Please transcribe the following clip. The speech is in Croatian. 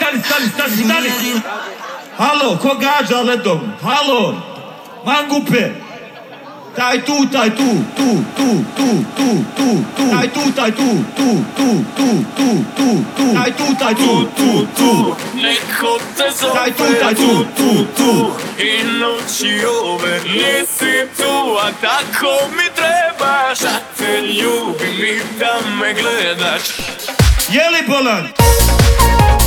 stani. Halo, ko gađa ledom? Halo, mangupe. Taj tu. Taj tu. Neko te zove tu i noći ove nisi tu, a tako mi trebaš, da te ljubim i da me gledaš. Je li bolan?